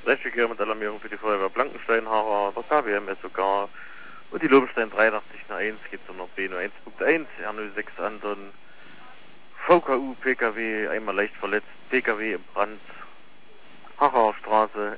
Streifverkehr mit Alarmierung für die Feuerwehr Blankenstein, Harer, der KWM sogar und die Lobenstein 8301 geht zum noch B01.1, R06 Anton, VKU, PKW, einmal leicht verletzt, PKW im Brand, Harer Straße,